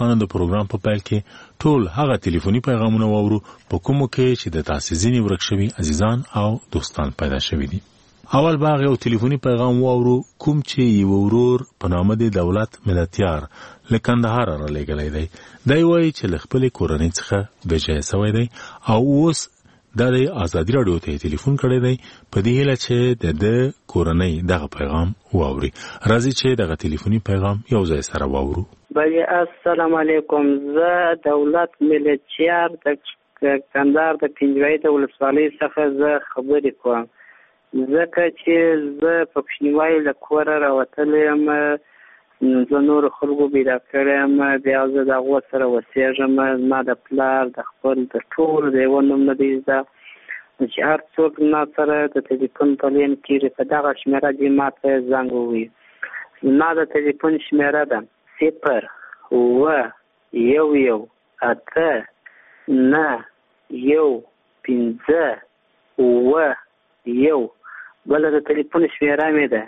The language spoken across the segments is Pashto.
دوستانو د پروګرام په پیل کې ټول هغه ټلیفوني پیغامونه واورو په کومو کې چې د تاسو ځینې ورک شوي عزیزان او دوستان پیدا شوي دي. اول باغ یو ټلیفوني پیغام واورو کوم چې یو ورور په نامه د دولت ملتیار له کندهار را لېږلی دی. دی وایي چې له خپلې کورنۍ څخه بېځایه سوی دی او اوس دا د ازادي راډیو ته ټلیفون کړی دی په دې هیله چې د کورنۍ دغه پیغام واوري. راځي چې دغه ټلیفوني پیغام یو ځای سره واورو. بله السلام علیکم. زه دولت ملتیار د کندهار د پنجوایي د ولسوالۍ څخه زه خبرې کوم. ځکه چې زه په کوچنیوالي له کوره راوتلی یم، زه نورو خلکو پیدا کړی یم، بیا زه د هغو سره اوسېږم. زما د پلار د خپل د ټولو د یوه نوم نه دی زده، چې هر څوک ما سره د تلیفون په لین کېږي په دغه شمېره دې ما ته زنګ ووهي. زما د تلیفون شمېره ده 0-8-9-1-5-9-1. بله د تلیفون شمېره مې ده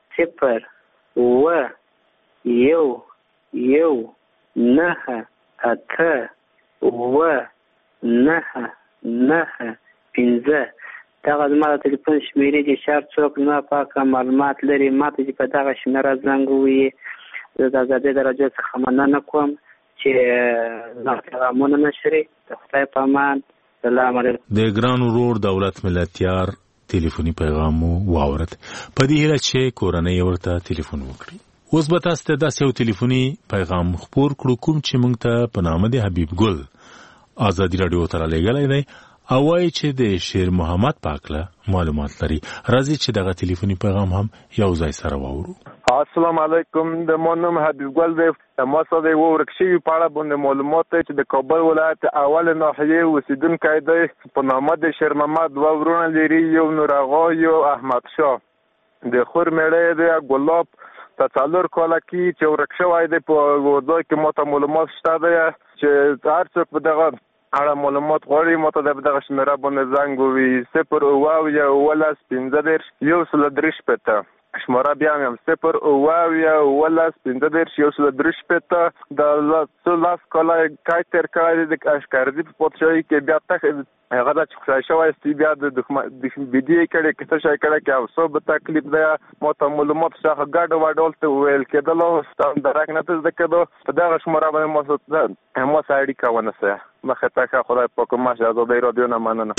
0-1-9-8-9-9-5. دغه زما د تلیفون شمېرې دي چې هر څوک زما پاکه معلومات لري ما ته چې په دغه شمېره زنګ ووهي. زه د ازادۍ د راډیو څخه مننه کوم چې زما پیغامونه نشري. د خدای په امان. سلام علیکم. د ګران ورور دولت ملتیار ټلیفوني پیغام واورد په دې هیله چې کورنۍ ورته ټلیفون وکړي. اوس به تاسو ته داسې یو ټلیفوني پیغام خپور کړو کوم چې موږ ته په نامه د حبیب ګل ازادي راډیو ته رالیږلی دی او وایي چې د شیر محمد پاکله معلومات لري. راځي چې دغه ټلیفوني پیغام هم یو ځای سره واورو. السلام علیکم. د ما نوم حبیب ګل دی. ما سره د یوه ورک شوي په اړه باندې معلومات دی چې د کابل ولایت اول ناحیې اوسېدونکی دی. په نامه د شیر محمد دوه ورونه لري، یو نور آغا یو احمد شاه. د خور میړه دی ګلاب ته 4 کاله کې چې ورک شوی دی. په ځای کې ما ته معلومات شته دی چې هر څوک په دغه اړه معلومات غواړي ما ته دغه شمېره باندې زنګ ووهي 0-1-15-1-3 شماره بیا هم 0-1-15-1-3 د لاس کاله کای تیر کړی د اشکردي په پادشاهي کې بیا هغه د چخشای شوی ستی بیا د بیدی کړي کته شای کړي کې اوسو به تکلیف دی ما ته معلومات څخه ګډ وډول ته ویل کېدلو درک نه تز دکدو په دغه شماره باندې ما سړی کاونه سه مخه تا خدای پاک ماشه ازادۍ رادیو نه مننه.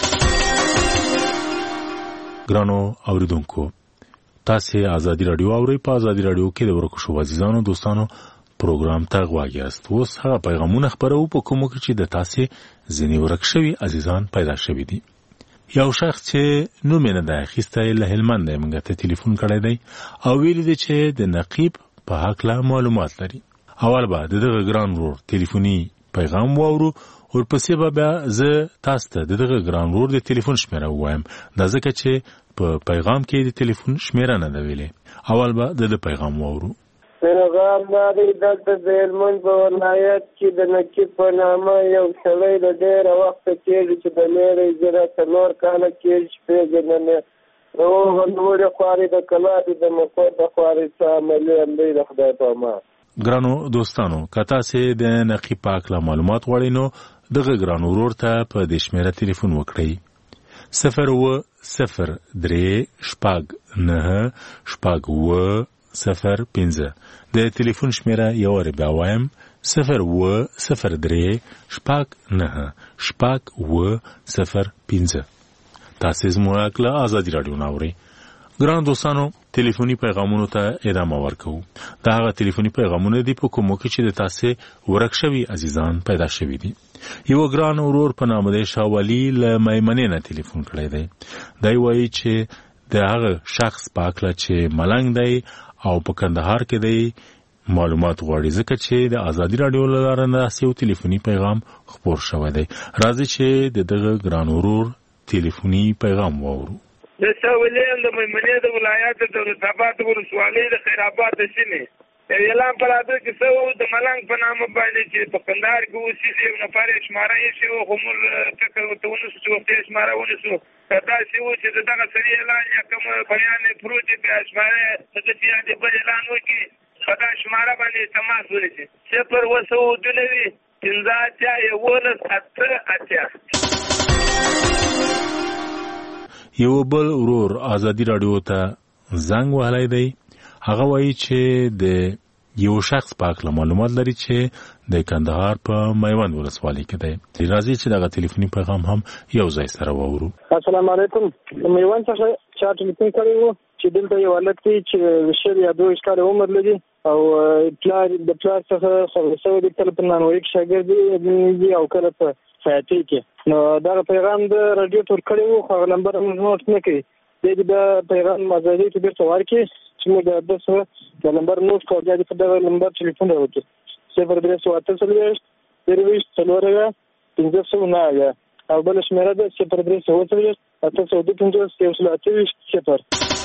ګرانو اوریدونکو تاسو ازادي راډیو اورئ. په ازادي راډیو کې د ورکو شو عزیزانو دوستانو پروګرام ته غواړئ. اوس هغه پیغامونه خبرو په کومو کې چې د تاسو ځینې ورک شوي عزیزان پیدا شوي دي. یو شخص چې نوم یې نه دی اخیستی له هلمند دی موږ ته ټلیفون کړی دی او ویلي دی چې د نقیب په هکله معلومات لري. اول به دغه ګران ورور ټلیفوني پیغام واورو ورپسې به بیا زه تاسو ته دغه ګران ورور د ټلیفون شمېره ووایم. دا ځکه چې په پیغام کې د ټلیفون شمېره نه ده ویلې. اول به د پیغام واورو. پیغام دی دلته د هلمند په ولایت کې د نقیب په نامه یو سړی د ډېره وخته کېږي چې د میرې زره 4 کاله کېږي چې پېژنم د هغه نورې خوارې د کلاتې د مقر د خوارې څه عملي هم دی د خدای په امان. ګرانو دوستانو که تاسې د نقیب په هکله معلومات غواړئ نو دغه ګران ورور ته په دې شمېره ټلیفون وکړئ 0-0-3-9-9-0-5. د ټلیفون شمېره یو وارې بیا وایم 0-0-3-9-9-0-5. تاسې زموږ له ازادي راډیو نه اورئ. ګران دوستانو ټلیفوني پیغامونو ته ادامه ورکوو. دا هغه ټلیفوني پیغامونه دي په کومو کې چې د تاسې ورک شوي عزیزان پیدا شوي دي. یو ګران ورور په نامه د شاولي له میمنې نه ټلیفون کړی دی. دی وایي چې د هغه شخص په هکله چې ملنګ دی او په کندهار کې دی معلومات غواړي ځکه چې د ازادي راډیو له لارې داسې یو ټلیفوني پیغام خپور شوی دی. راځي چې د دغه ګران ورور ټلیفوني پیغام واورو. د شاولي د میمنې د ولایت د دولت‌آباد ولسوالۍ د خیر آباد د سیمې اعلان پر راځي چې څو د ملنګ په نامه باندې چې په کندهار کې اوسېږي یو نفر یې شماره یې شي او همول فکر ورته ونیسو چې ورته یې شماره ونیسو داسې و چې د دغه سړي اعلان یا کوم بیان یې پروت دی بیا شماره څه چې یې بل اعلان وکړي په دا شماره باندې تماس ونیسي 0 یو بل ورور آزادی رادیو ته زنګ وهلی دی. هغه وایي چې د یو شخص په اړه معلومات لري چې د کندهار په میوند ولسوالۍ کې دی. راځي چې دغه ټلیفوني پیغام هم یو ځای سره واورو. السلام علیکم. میوند څخه چا ټلیفون کړی و چې دلته یو هلک دی چې شل یا 2 کاله عمر لري او پلار څخه خبرسوي د تل په نانوي کې شاګرد دی او کله په فاتحه کې. نو دا پیغام د رادیو تور کړی و خو نمبر موږ نوٹ نه کړی. دا پیغام مازادي ته بیرته ورکړي چې موږ د نمبر نوٹ کوو. دا په دغه نمبر ټلیفون راوړي 0338 509 او بل شمیره ده 0338 825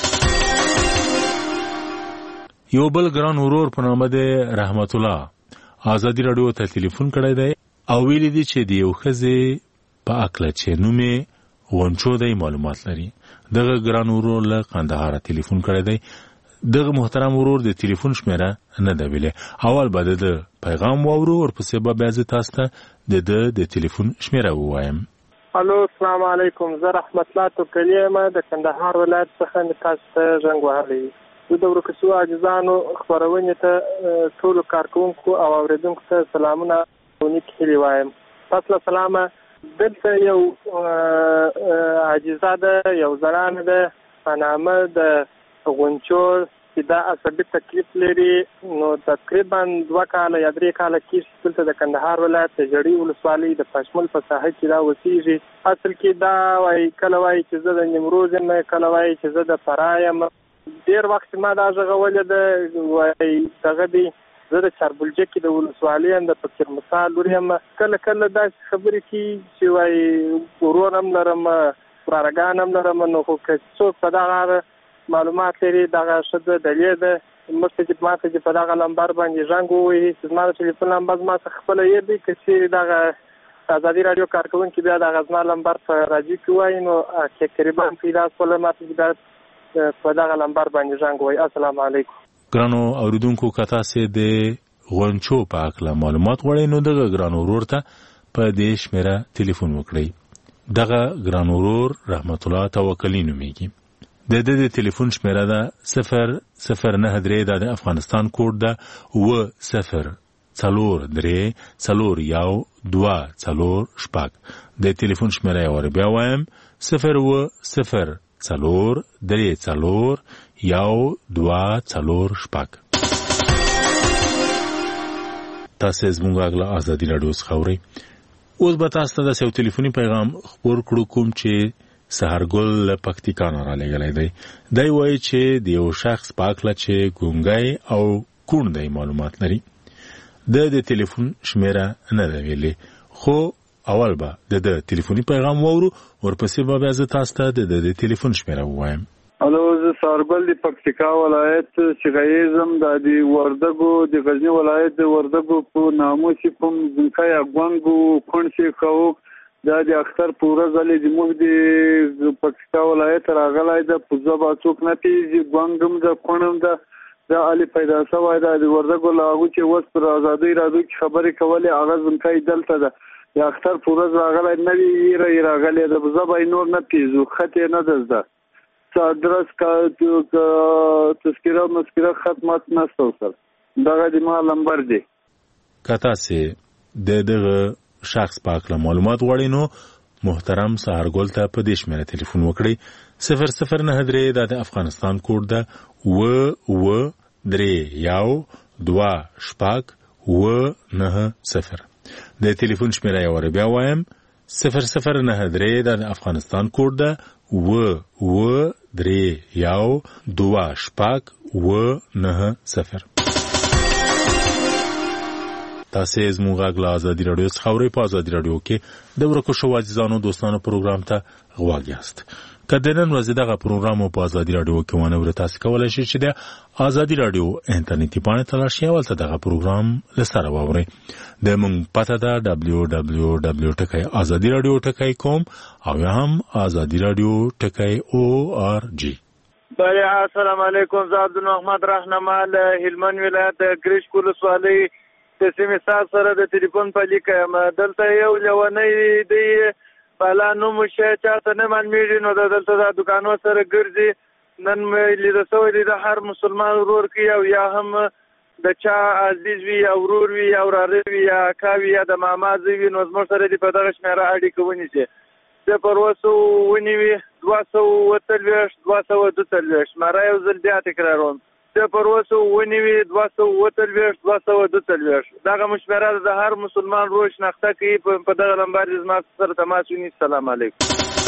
یو بل ګران ورور په نامه د رحمت الله آزادی رادیو ته ټلیفون کړی دی او ویلي دي چې د یو ښځې په اکله چې نومې غونچو دی معلومات لري. دغه ګران ورور له قندهار ټلیفون کړی دی. دغه محترم ورور د ټلیفون شمیره نه ده ویلې. اول به د پیغام واورو ورپسې به بیا زه تاسو ته د ټلیفون شمیره ووایم. الو السلام علیکم. زه رحمت الله توکلی یم د کندهار ولایت څخه تاسو ته زنګ وهلی. زه د ورکسو عاجزانو خبرونې ته ټولو کارکوونکو او اوریدونکو ته سلامونه او نیک هیلې وایم. تاسو له سلامه. دلته یو عاجزه ده یو زنانه ده په نامه د غونچو چې دا عصبي تکلیف لري. نو تقریبا 2 کاله یا 3 کاله کېږي دلته د کندهار ولایت د جړي ولسوالۍ د پشمل په ساحه کې دا اوسېږي. اصل کې دا وایي کله وایي چې زه د نیمروز یم کله وایي چې زه د فراه یم. ډېر وخت ما دا غږولې ده وایي دغه دی زه د چاربلجکې د ولسوالۍ یم د فقیر موسی لور یم. کله کله داسې خبرې کوي چې وایي ورور هم لرم ورارګان هم لرم. نو خو که څوک په دغه معلومات لري دغه ښځه دلیل ده مخکې چې ما ته چې په دغه نمبر باندې زنګ ووهي چې زما د ټلیفون نمبر زما څخه خپله یې دی که چېرې دغه ازادي راډیو کارکوونکي بیا دغه زما نمبر په راډیو کې وایي نو تقریبا پیدا شوله ما ته چې په دغه نمبر باندې زنګ ووهي. السلام علیکم. ګرانو اوریدونکو که تاسې د غونچو په اړه معلومات غواړئ نو دغه ګران ورور ته په دې شمیره ټلیفون وکړئ. دغه ګران ورور رحمت الله توکلی نومیږي. د ټلیفون شمیره ده 009 دا د افغانستان کوډ ده 0043412 د ټلیفون شمیره یې ور بیا وایم 0043412 تاسو زموږ غلا آزادی رادیو څخه اورئ. اوس به تاسو ته د یو ټلیفوني پیغام خبر کړو کوم چې سهارګل پکتیکا نه را لګلای دی. دی وایي چې د یو شخص پاکله چې ګونګی او کون دی معلومات لري. د ټلیفون شمیره نه ده ویلې خو اول به د ټلیفوني پیغام واورو ورپسې به بیا زه تاسو ته د ټلیفون شمیره ووایم. الو زه سهارګل د پکتیکا ولایت شغیزم د وردګو د غزنی ولایت د وردګو په نامو چې کوم ځنکای اګوانګو کونسي کوک دا د اختر پورا ځلې د موږ د پکتیکا ولایت راغلای د پوزبا څوک نه پیږي ګوانګم د کونم د علي پیدا شوی دا د وردګو لاغو چې وس پر آزادۍ راځي خبرې کولې هغه ځنکای دلته ده د اختر پورا راغلای نه وی راغلی د پوزبا نور نه پیږي خته نه ده درس کا تذکره ختمات نستو سر دغه د ما نمبر دی. کتا سي دغه شخص پاکله معلومات غواړي نو محترم سهارګل ته په دې شمیره ټلیفون وکړئ 009 د افغانستان کوډ ده 0031290 د ټلیفون شمیره یې ور بیا وایم 009 د افغانستان کوډ ده 0031290 تاسو زموږ غلا آزادی رادیو څخه اورئ. په آزادی رادیو کې د ورکو شو عزیزانو دوستانو پروګرام ته غواړئ یاست. کله نن ورځ دغه پروګرام په آزادی رادیو کې ونه ور تاسو کولای شئ چې د آزادی رادیو انټرنیټي باندې تلاشي او تل دغه پروګرام لسره واورئ. د مونږ پته ده www.azadiradio.com او هم azadiradio.org. بله السلام علیکم. زه عبدالرحمن رهنما له هلمند ولایت د ګریشک ولسوالۍ د سیمې صاحب سره د تلیفون په لیکه یم. دلته یو لیونی دی بالا نوم شی چاته نه معلومیږي، نو دلته د دوکانو سره ګرځي. نن مې لیده سوی دی د هر مسلمان ورور کې او یا هم د چا عزیز وي یا ورور وي یا وراره وي یا اکا وي یا د ماما زوی وي، نو زموږ سره دې په دغه شمېره اړیکه ونیسي. زه پر 200 ونیوي 242 242 شمېره یو ځل بیا تکراروم. زه پر 200 ونیوي 242 242 دغه مشمېره د هر مسلمان ورور شناخته کوي. په دغه نمبر زما سره تماس ونیسي. السلام علیکم.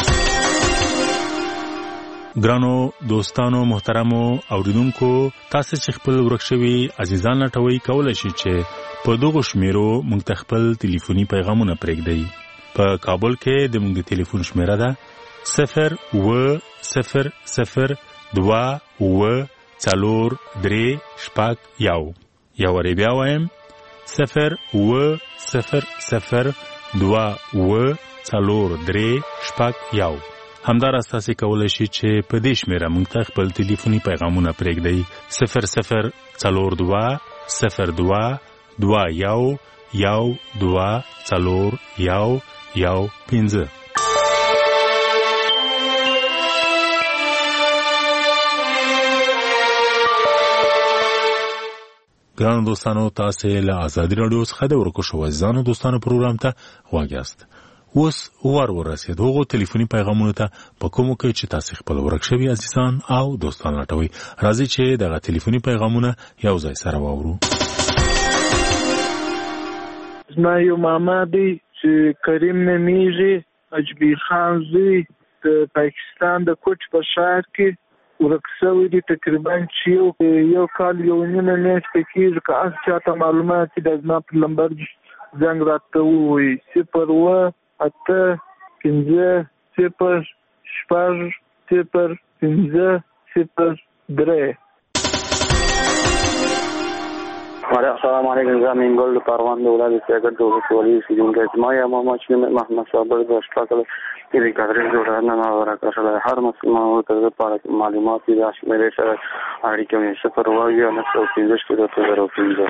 ګرانو دوستانو محترمو اوریدونکو، تاسو چې خپل ورک شوي عزیزان لټوي کولای شئ چې په دغه شمیرو موږ ته خپل ټلیفوني پیغامونه پرېږدئ. په کابل کې د موږ د ټلیفون شمیره ده 0800243 یو وری بیا وایم 0800243 همدار تاسو کولای شئ چې په دې شمیره موږ ته خپل ټلیفوني پیغامونه پرېږدئ 00222 ګرانو دوستانو، تاسو له آزادي رادیو څخه د ورکو شو ځانو دوستانو پروګرام ته غواړئ. اوس ورسېد هغو ټلیفوني پیغامونو ته په کومو کې چې تاسو خپل ورک شوي عزیزان او دوستان لټوي. راځي چې دغه ټلیفوني پیغامونه یو ځای سره واورو. زما یو ماما دی چې کریم نمیږي، اجبیر خان زوی، د پاکستان د کوټ په ښار کې ورک شوی دی. تقریبا چې یو کال یو نیمه میاشت کېږي که هر چاته معلومات د زما په نمبر زنګ راته ووایي 01850 السلام علیکم. زه منګل د پروان د ولایت سیاګر د ولسوالۍ اوسیدونکی یم. ما ماما چې محمد صابر د اشتراک کې د کادر جوړونه نه ورکړل. هر مسلمان ورته د پاره معلومات د شمیرې سره اړیکه یې 015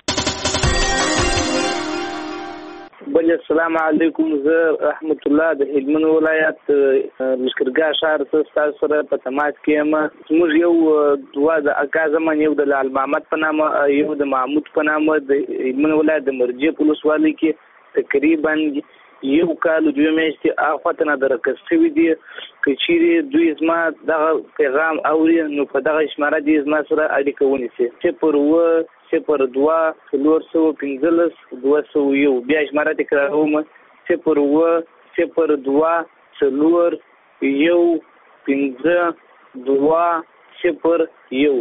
بل السلام علیکم. زه رحمت الله د هلمند ولایت لشکرګاه ښار څخه سره په تماس کې یم. موږ یو دوا د اکا زمان، یو د لال محمد په نامه، یو د محمود په نامه د هلمند ولایت د مرجې په ولسوالۍ کې تقریبا یو کال دوه میاشتې اخوته نه درکړل شوي دي. که چیرې دوی زما دغه پیغام اوري نو په دغه شماره دې زما سره اړیکه ونیسي 00215 بیا شماره تکراروم 00215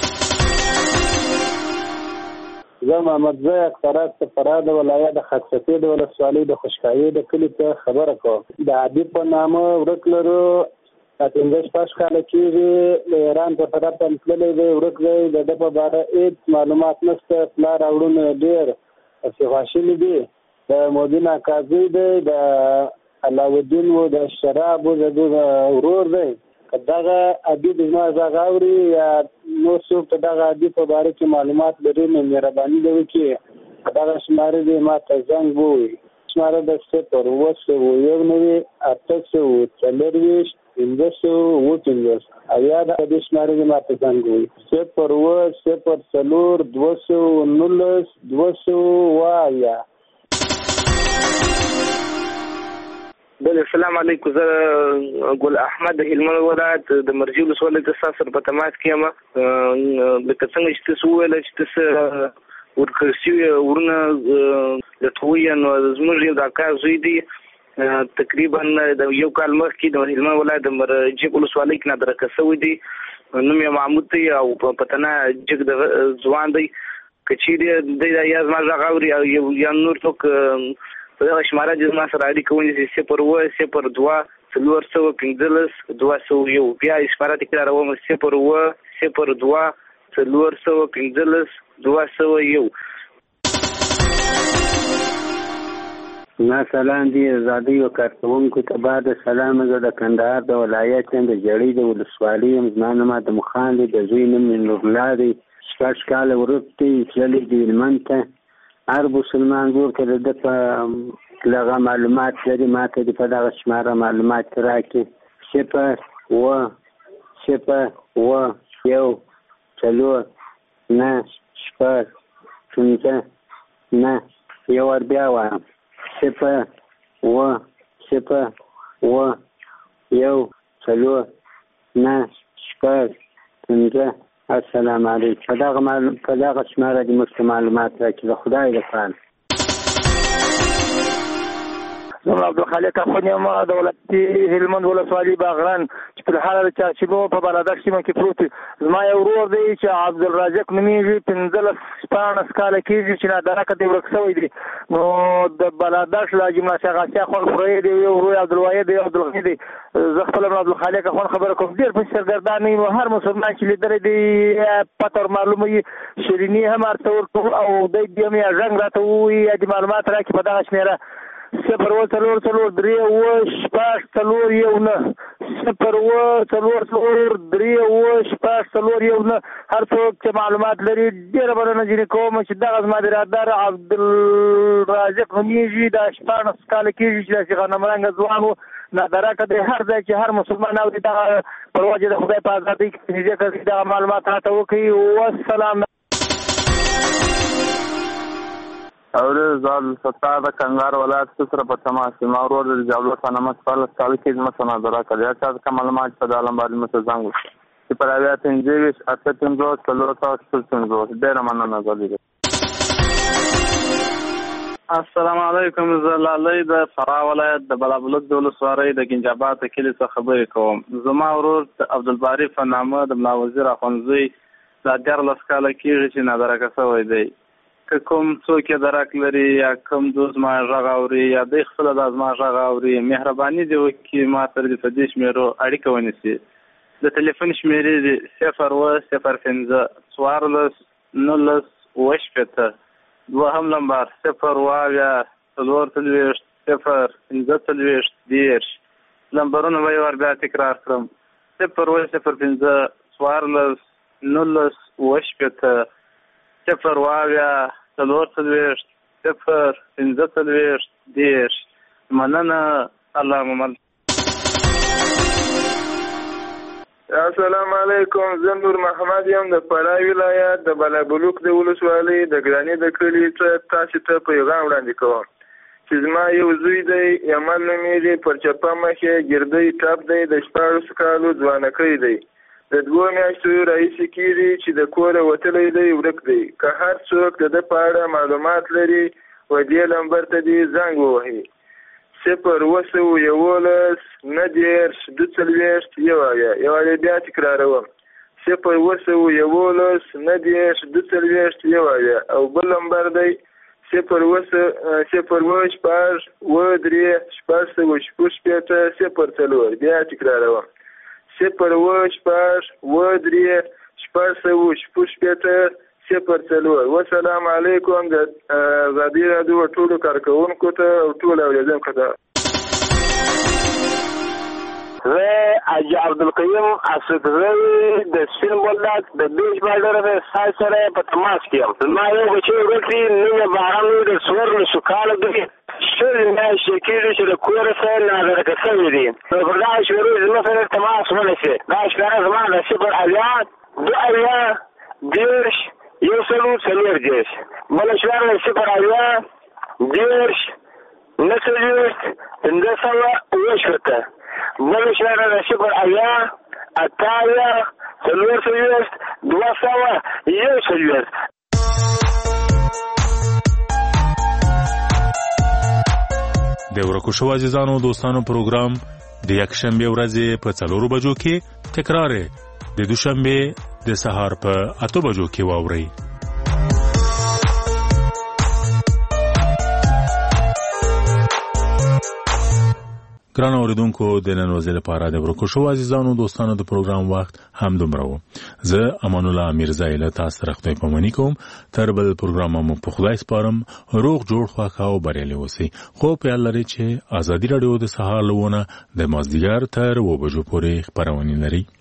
زه محمد زاهد اخترات سفراد ولایت د خاصیتي د ولسوالۍ د خوشکایي د کلی ته خبره کوم. د عبید په نامه ورک لرو 15 کاله کېږي. د ایران په طرف ته تللی دی، ورک دی. د ده په باره هېڅ معلومات نشته. پلار او وروڼه ډېر خواشیني دي. د مودین اکازي دی، د علاودین و د شرابو د ورور دی. که دغه عبید زما غږ اوري یا نور څوک ته دغه عبید په باره کې معلومات لري نو مهرباني دې وکړي دغه شمارې دې ما ته زنګ ووهي. شماره د 01894 1550 او یا د دې شمارې دې ما ته زنګ ووهي 0180219 السلام علیکم. زه ګل احمد د هلمند ولایت د مرجې ولسوالۍ څخه سره په تماس کې یم. لکه څنګه چې تاسو وویل چې تاسو ورکړل شوي ورونه لټوي، نو زموږ یو د اکا زوی دی تقریبا د یو کال مخکې د هلمند ولایت د مرجې ولسوالۍ کې نادرکه شوی دی. نوم یې محمود دی او په تنه جګ د ځوان دی. که چیرې دی یا زما غږ اوري او یا نور څوک په دغه شماره د زما سره اړیکه ونیسي 02015 بیا شماره تکراروم 02015 201. مثلا دې ازادۍ او کارکوونکو ته بعد سلام. زه د کندهار د ولایت یم، د جړۍ د ولسوالۍ یم. زما نوم ادم خان دی، د زوی نوم مې نورالله دی. 6 کاله وروسته تللی دی هلمند ته. هر مسلمان ورور ته د ده په دغه معلومات لري، ما ته دې په دغه شماره معلومات راکړي. 0 یو ور بیا وایم 0 السلام علیکم. په دغه شماره دې موږ ته معلومات راکړي د خدای لپاره. زه عبدالخالق افغان یم د ولایت هلمند ولسوالۍ باغران چې په حال د چارچیبو په بالادک سیمه کې پروت دی. زما یو ورور دی چې عبدالرازق نومیږي، 15 کاله کېږي چې نادرکه دی ورک شوی دی. نو د بالادک له حاجي ملا غاسیا خوږ پروی دی، یو ورور عبدالواحد دی، عبدالغني دی. زه خپل عبدالخالق افغان خبره کوم. ډېر په سرګردان یم، هر مسلمان چې لیدلی دی پته ورمعلومه وي. شیریني هم ورته ورکوو او دی بیا مې غږ راته ووایي یا دې معلومات راکړي په دغه شمېره 0 هر څوک چې معلومات لري ډېره بلنه ځینې کوم چې دغه زما د رادار عبدالرازق نومیږي، د 14 کاله کېږي چې داسې غنمرنګه ځوان و. نادرکه دی، هر ځای چې هر مسلمان اوري دغه پر وجه د خدای په ازادۍ کې ذکر کړي دغه معلومات راته وکړي. والسلام. اورې زال ستار د کندهار ولایت سره په تماس ما ورور د جابلو خانمه سره سال کې زما نظر کړی چې کوم معلومات په عالم باندې متزنګ وي چې پر اویا تنجويش اته تنجو څلورتا څلورتنجو ډېر مننه نظر دي. السلام علیکم. زه لالی د فراه ولایت د بلابلک د ولسوالۍ د ګنجاباد کلي څخه خبرې کوم. زما ورور عبدالباري په نامه د ملا وزیر اخوندزی د 14 کاله کېږي چې نادرکه شوی دی. که کوم څوک یې درک لري یا کوم دوست ما غږ اوري یا د خپل د ما غږ اوري، مهرباني دی وکړي ما سره د دې شمیرو اړیکه ونیسي. د ټلیفون شمیرې دي 0 0 0 19 دوهم نمبر 0 نمبرونه به یې ور بیا تکرار کړم 0 0 مننه. الله محمد. السلام علیکم. زه نور محمد یم د فراه ولایت د بلابلوک د ولسوالۍ د ګراني د کلي څخه تاسو ته پیغام وړاندې کوم چې زما یو زوی دی، یمن نومیږي، پر چپه مخې ګردۍ ټپ دی، د 14 کالو ځوانکی دی. د 2 میاشتو راهیسې کېږي چې د کوره وتلی دی، ورک دی. که هر څوک د ده په اړه معلومات لري و دې نمبر ته دې زنګ ووهي 0 11 90 42 یوازې بیا تکراروم 0 11 90 42 او بل نمبر دی 0 بیا تکراروم 0 والسلام علیکم. د ازادي راډیو ټولو کارکوونکو ته او ټولو اوریدونکو ته زه حاجي عبدالقیوم اسدزی د سپین بولدک د بیش بارډر سره په تماس کې یم. زما یو بچی ورک دی، نوم یې بهرام دی، د 14 کاله دی. شل میاشتې کېږي چې د کوره سره نادرکه شوی دی. نو پر دغه شمېرې زما سره تماس ونیسي. دا شمېره زما د 0 2 10 1 بله شمېره د 0 10 19 بله شمېره د 0 د ورکو شو عزیزانو دوستانو پروګرام د یکشنبه ورځې په 4 بجو کې تکرار د دوشنبه د سهار په 8 بجو کې واوري. ګران اوریدونکو د نن ورځې لپاره د ورکو شو عزیزانو دوستانو د پروګرام وخت هم دومره و. زه امان الله میرزایی له تاسو سره خدای پاماني کوم. تر بل پروګرام مو په خدای سپارم. روغ جوړ خواخا او بریالي اوسئ. خو په یاد لرئ چې ازادي رادیو د سهار لونه د مازدیګر تر 2 بجو پورې خبرونه لري.